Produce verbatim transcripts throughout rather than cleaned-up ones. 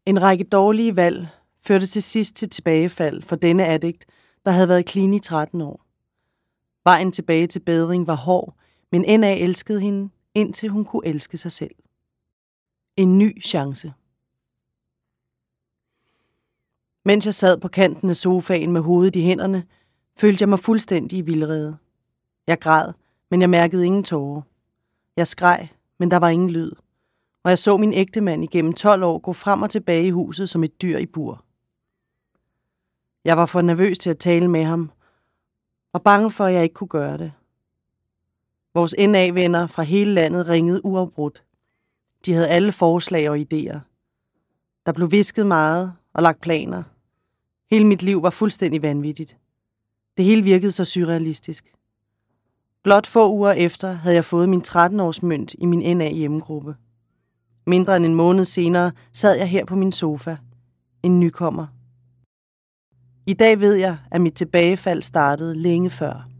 En række dårlige valg førte til sidst til tilbagefald for denne addict, der havde været clean i tretten år. Vejen tilbage til bedring var hård, men N A elskede hende, indtil hun kunne elske sig selv. En ny chance. Mens jeg sad på kanten af sofaen med hovedet i hænderne, følte jeg mig fuldstændig i vildrede. Jeg græd, men jeg mærkede ingen tårer. Jeg skreg, men der var ingen lyd. Og jeg så min ægtemand igennem tolv år gå frem og tilbage i huset som et dyr i bur. Jeg var for nervøs til at tale med ham, og bange for, at jeg ikke kunne gøre det. Vores N A-venner fra hele landet ringede uafbrudt. De havde alle forslag og idéer. Der blev visket meget og lagt planer. Hele mit liv var fuldstændig vanvittigt. Det hele virkede så surrealistisk. Blot få uger efter havde jeg fået min tretten-års mønt i min N A-hjemmegruppe. Mindre end en måned senere sad jeg her på min sofa. En nykommer. I dag ved jeg, at mit tilbagefald startede længe før.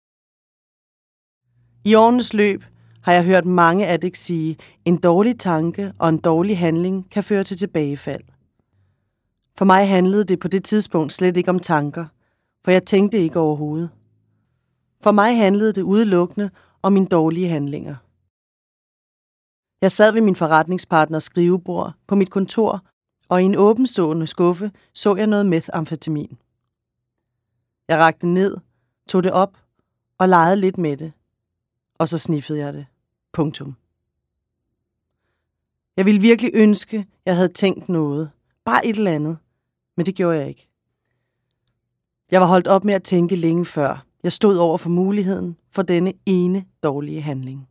I årenes løb har jeg hørt mange addicts sige, en dårlig tanke og en dårlig handling kan føre til tilbagefald. For mig handlede det på det tidspunkt slet ikke om tanker, for jeg tænkte ikke overhovedet. For mig handlede det udelukkende om mine dårlige handlinger. Jeg sad ved min forretningspartners skrivebord på mit kontor, og i en åbenstående skuffe så jeg noget methamfetamin. Jeg rakte ned, tog det op og legede lidt med det, og så sniffede jeg det. Punktum. Jeg ville virkelig ønske, jeg havde tænkt noget, bare et eller andet, men det gjorde jeg ikke. Jeg var holdt op med at tænke længe før. Jeg stod over for muligheden for denne ene dårlige handling.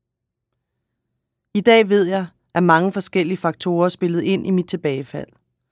I dag ved jeg, at mange forskellige faktorer spillede ind i mit tilbagefald.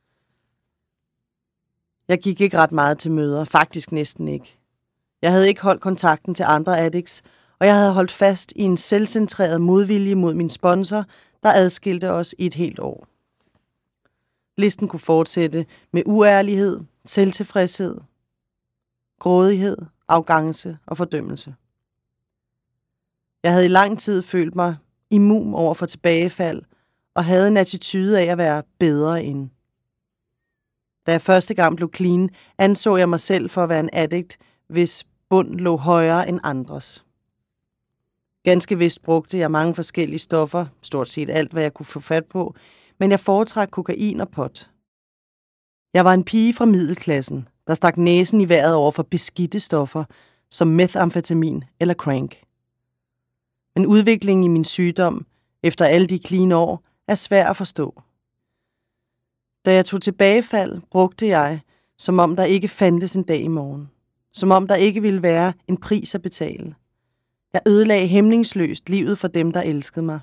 Jeg gik ikke ret meget til møder, faktisk næsten ikke. Jeg havde ikke holdt kontakten til andre addicts, og jeg havde holdt fast i en selvcentreret modvilje mod min sponsor, der adskilte os i et helt år. Listen kunne fortsætte med uærlighed, selvtilfredshed, grådighed, arrogance og fordømmelse. Jeg havde i lang tid følt mig immun over for tilbagefald og havde en attitude af at være bedre end. Da jeg første gang blev clean, anså jeg mig selv for at være en addict, hvis bund lå højere end andres. Ganske vist brugte jeg mange forskellige stoffer, stort set alt, hvad jeg kunne få fat på, men jeg foretrak kokain og pot. Jeg var en pige fra middelklassen, der stak næsen i vejret over for beskidte stoffer, som methamfetamin eller crank. Men udviklingen i min sygdom, efter alle de clean år, er svær at forstå. Da jeg tog tilbagefald, brugte jeg, som om der ikke fandtes en dag i morgen. Som om der ikke ville være en pris at betale. Jeg ødelagde hæmningsløst livet for dem, der elskede mig.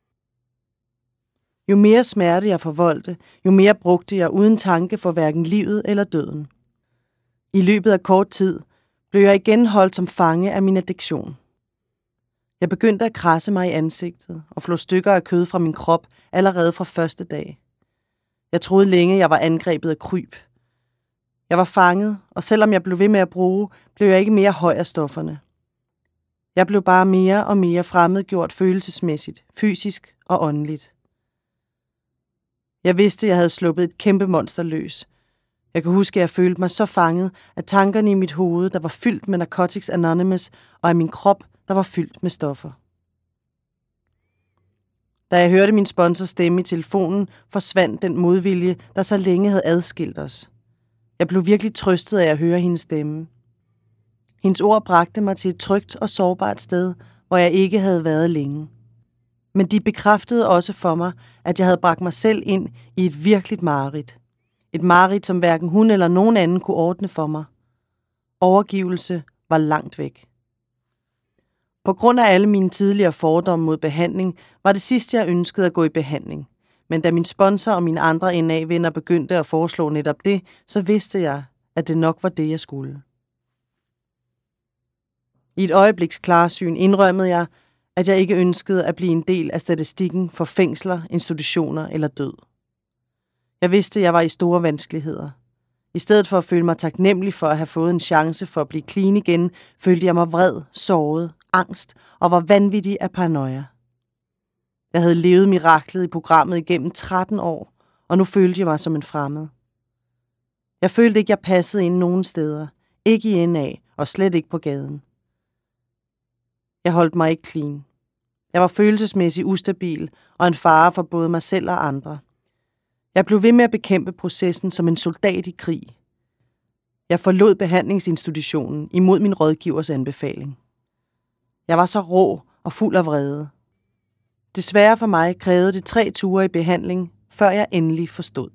Jo mere smerte jeg forvoldte, jo mere brugte jeg uden tanke for hverken livet eller døden. I løbet af kort tid blev jeg igen holdt som fange af min addiktion. Jeg begyndte at krasse mig i ansigtet og flå stykker af kød fra min krop allerede fra første dag. Jeg troede længe, jeg var angrebet af kryb. Jeg var fanget, og selvom jeg blev ved med at bruge, blev jeg ikke mere høj af stofferne. Jeg blev bare mere og mere fremmedgjort følelsesmæssigt, fysisk og åndeligt. Jeg vidste, jeg havde sluppet et kæmpe monster løs. Jeg kan huske, at jeg følte mig så fanget, at tankerne i mit hoved, der var fyldt med Narcotics Anonymous, og af min krop, der var fyldt med stoffer. Da jeg hørte min sponsors stemme i telefonen, forsvandt den modvilje, der så længe havde adskilt os. Jeg blev virkelig trøstet af at høre hendes stemme. Hendes ord bragte mig til et trygt og sårbart sted, hvor jeg ikke havde været længe. Men de bekræftede også for mig, at jeg havde bragt mig selv ind i et virkeligt mareridt. Et mareridt, som hverken hun eller nogen anden kunne ordne for mig. Overgivelse var langt væk. På grund af alle mine tidligere fordomme mod behandling, var det sidste, jeg ønskede at gå i behandling. Men da min sponsor og mine andre N A-venner begyndte at foreslå netop det, så vidste jeg, at det nok var det, jeg skulle. I et øjebliks klarsyn indrømmede jeg, at jeg ikke ønskede at blive en del af statistikken for fængsler, institutioner eller død. Jeg vidste, at jeg var i store vanskeligheder. I stedet for at føle mig taknemmelig for at have fået en chance for at blive clean igen, følte jeg mig vred, såret, angst og var vanvittig af paranoia. Jeg havde levet miraklet i programmet igennem tretten år, og nu følte jeg mig som en fremmed. Jeg følte ikke, jeg passede ind nogen steder, ikke i N A og slet ikke på gaden. Jeg holdt mig ikke clean. Jeg var følelsesmæssigt ustabil og en fare for både mig selv og andre. Jeg blev ved med at bekæmpe processen som en soldat i krig. Jeg forlod behandlingsinstitutionen imod min rådgivers anbefaling. Jeg var så rå og fuld af vrede. Desværre for mig krævede det tre ture i behandling, før jeg endelig forstod.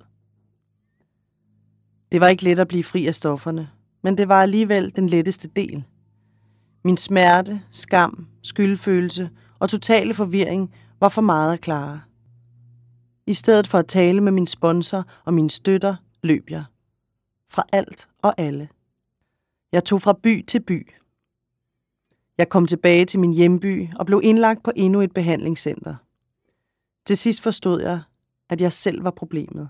Det var ikke let at blive fri af stofferne, men det var alligevel den letteste del. Min smerte, skam, skyldfølelse og totale forvirring var for meget at klare. I stedet for at tale med min sponsor og mine støtter, løb jeg. Fra alt og alle. Jeg tog fra by til by. Jeg kom tilbage til min hjemby og blev indlagt på endnu et behandlingscenter. Til sidst forstod jeg, at jeg selv var problemet.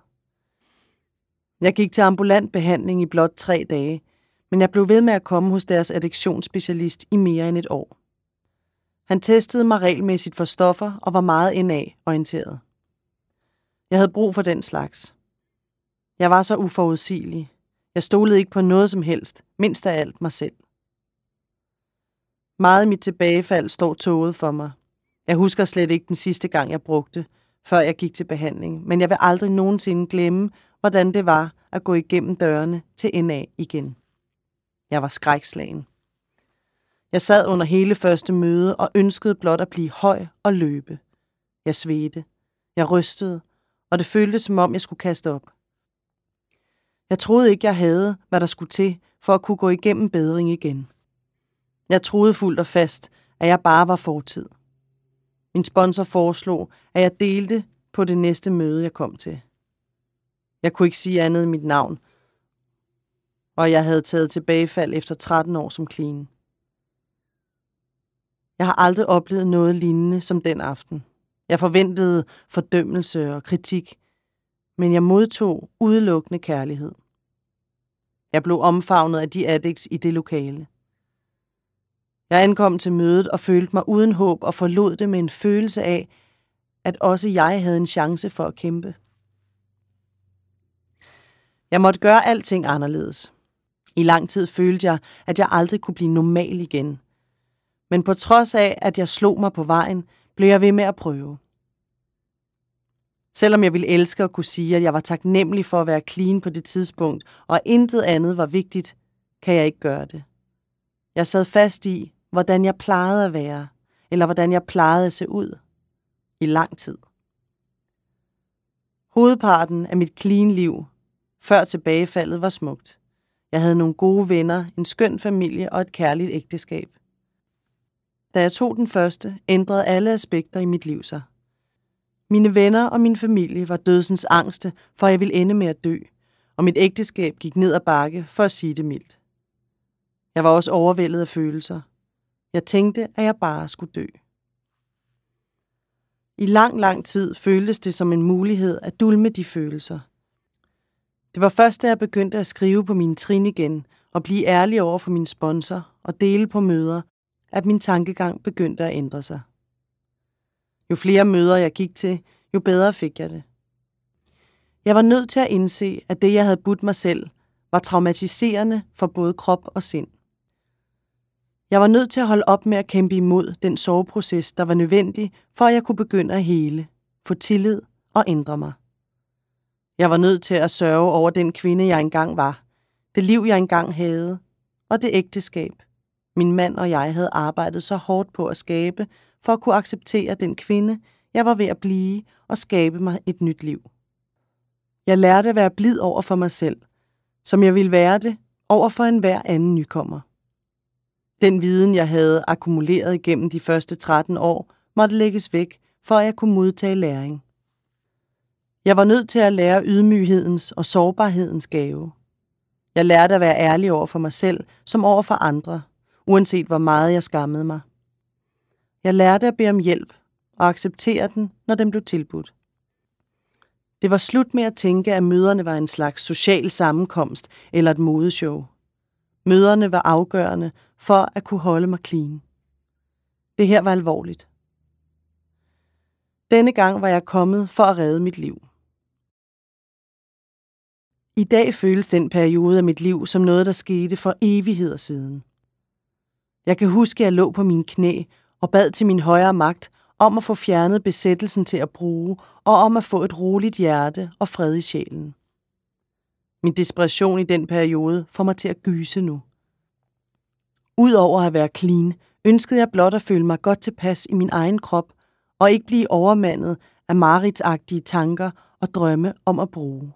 Jeg gik til ambulant behandling i blot tre dage, men jeg blev ved med at komme hos deres addiktionsspecialist i mere end et år. Han testede mig regelmæssigt for stoffer og var meget N A-orienteret. Jeg havde brug for den slags. Jeg var så uforudsigelig. Jeg stolede ikke på noget som helst, mindst af alt mig selv. Meget af mit tilbagefald står tåget for mig. Jeg husker slet ikke den sidste gang, jeg brugte, før jeg gik til behandling, men jeg vil aldrig nogensinde glemme, hvordan det var at gå igennem dørene til N A igen. Jeg var skrækslagen. Jeg sad under hele første møde og ønskede blot at blive høj og løbe. Jeg svedte. Jeg rystede, og det føltes som om, jeg skulle kaste op. Jeg troede ikke, jeg havde, hvad der skulle til, for at kunne gå igennem bedring igen. Jeg troede fuldt og fast, at jeg bare var fortid. Min sponsor foreslog, at jeg delte på det næste møde, jeg kom til. Jeg kunne ikke sige andet end mit navn, og jeg havde taget tilbagefald efter tretten år som clean. Jeg har aldrig oplevet noget lignende som den aften. Jeg forventede fordømmelse og kritik, men jeg modtog udelukkende kærlighed. Jeg blev omfavnet af de addicts i det lokale. Jeg ankom til mødet og følte mig uden håb og forlod det med en følelse af, at også jeg havde en chance for at kæmpe. Jeg måtte gøre alting anderledes. I lang tid følte jeg, at jeg aldrig kunne blive normal igen. Men på trods af, at jeg slog mig på vejen, blev jeg ved med at prøve. Selvom jeg ville elske at kunne sige, at jeg var taknemmelig for at være clean på det tidspunkt, og intet andet var vigtigt, kan jeg ikke gøre det. Jeg sad fast i, hvordan jeg plejede at være, eller hvordan jeg plejede at se ud, i lang tid. Hovedparten af mit clean liv, før tilbagefaldet, var smukt. Jeg havde nogle gode venner, en skøn familie og et kærligt ægteskab. Da jeg tog den første, ændrede alle aspekter i mit liv sig. Mine venner og min familie var dødsens angste, for jeg ville ende med at dø, og mit ægteskab gik ned ad bakke, for at sige det mildt. Jeg var også overvældet af følelser. Jeg tænkte, at jeg bare skulle dø. I lang, lang tid føltes det som en mulighed at dulme de følelser. Det var først, da jeg begyndte at skrive på mine trin igen, og blive ærlig over for min sponsor og dele på møder, at min tankegang begyndte at ændre sig. Jo flere møder jeg gik til, jo bedre fik jeg det. Jeg var nødt til at indse, at det, jeg havde budt mig selv, var traumatiserende for både krop og sind. Jeg var nødt til at holde op med at kæmpe imod den soveproces, der var nødvendig, for at jeg kunne begynde at hele, få tillid og ændre mig. Jeg var nødt til at sørge over den kvinde, jeg engang var, det liv, jeg engang havde, og det ægteskab, min mand og jeg havde arbejdet så hårdt på at skabe, for at kunne acceptere den kvinde, jeg var ved at blive, og skabe mig et nyt liv. Jeg lærte at være blid over for mig selv, som jeg ville være det over for enhver anden nykommer. Den viden, jeg havde akkumuleret igennem de første tretten år, måtte lægges væk, for at jeg kunne modtage læring. Jeg var nødt til at lære ydmyghedens og sårbarhedens gave. Jeg lærte at være ærlig over for mig selv, som over for andre, uanset hvor meget jeg skammede mig. Jeg lærte at bede om hjælp og acceptere den, når den blev tilbudt. Det var slut med at tænke, at møderne var en slags social sammenkomst eller et modeshow. Møderne var afgørende for at kunne holde mig clean. Det her var alvorligt. Denne gang var jeg kommet for at redde mit liv. I dag føles den periode af mit liv som noget, der skete for evigheder siden. Jeg kan huske, at jeg lå på mine knæ og bad til min højere magt om at få fjernet besættelsen til at bruge og om at få et roligt hjerte og fred i sjælen. Min desperation i den periode får mig til at gyse nu. Udover at være clean, ønskede jeg blot at føle mig godt tilpas i min egen krop og ikke blive overmandet af mareridtsagtige tanker og drømme om at bruge.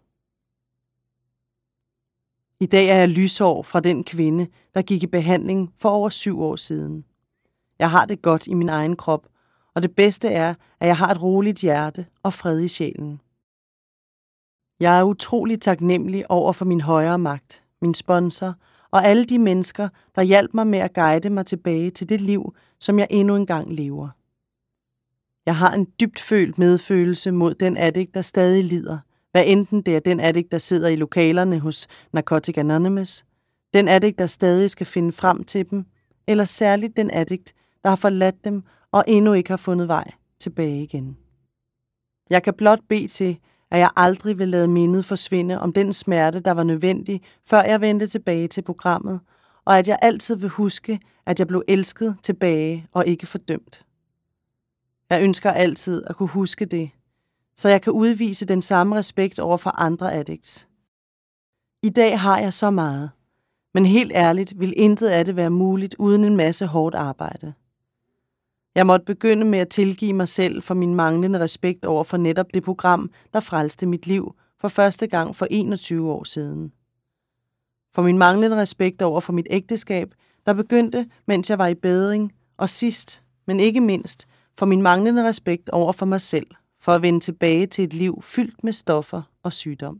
I dag er jeg lysår fra den kvinde, der gik i behandling for over syv år siden. Jeg har det godt i min egen krop, og det bedste er, at jeg har et roligt hjerte og fred i sjælen. Jeg er utrolig taknemmelig over for min højere magt, min sponsor og alle de mennesker, der hjalp mig med at guide mig tilbage til det liv, som jeg endnu engang lever. Jeg har en dybt følt medfølelse mod den addict, der stadig lider, hvad enten det er den addict, der sidder i lokalerne hos Narcotics Anonymous, den addict, der stadig skal finde frem til dem, eller særligt den addict, der har forladt dem og endnu ikke har fundet vej tilbage igen. Jeg kan blot bede til, at jeg aldrig vil lade mindet forsvinde om den smerte, der var nødvendig, før jeg vendte tilbage til programmet, og at jeg altid vil huske, at jeg blev elsket tilbage og ikke fordømt. Jeg ønsker altid at kunne huske det, så jeg kan udvise den samme respekt over for andre addicts. I dag har jeg så meget, men helt ærligt vil intet af det være muligt uden en masse hårdt arbejde. Jeg måtte begynde med at tilgive mig selv for min manglende respekt over for netop det program, der frelste mit liv for første gang for enogtyve år siden. For min manglende respekt over for mit ægteskab, der begyndte, mens jeg var i bedring, og sidst, men ikke mindst, for min manglende respekt over for mig selv, for at vende tilbage til et liv fyldt med stoffer og sygdom.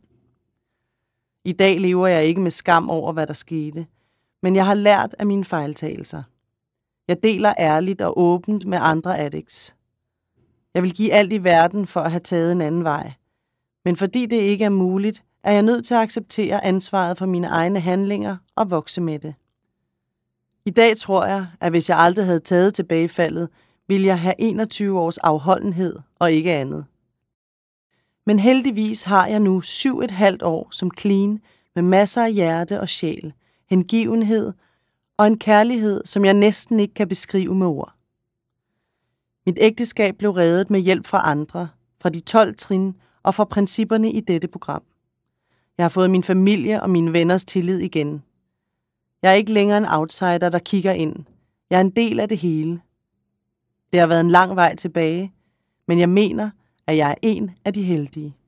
I dag lever jeg ikke med skam over, hvad der skete, men jeg har lært af mine fejltagelser. Jeg deler ærligt og åbent med andre addicts. Jeg vil give alt i verden for at have taget en anden vej. Men fordi det ikke er muligt, er jeg nødt til at acceptere ansvaret for mine egne handlinger og vokse med det. I dag tror jeg, at hvis jeg aldrig havde taget tilbagefaldet, ville jeg have enogtyve års afholdenhed og ikke andet. Men heldigvis har jeg nu syv et halvt år som clean med masser af hjerte og sjæl, hengivenhed og en kærlighed, som jeg næsten ikke kan beskrive med ord. Mit ægteskab blev reddet med hjælp fra andre, fra de tolv trin og fra principperne i dette program. Jeg har fået min familie og mine venners tillid igen. Jeg er ikke længere en outsider, der kigger ind. Jeg er en del af det hele. Det har været en lang vej tilbage, men jeg mener, at jeg er en af de heldige.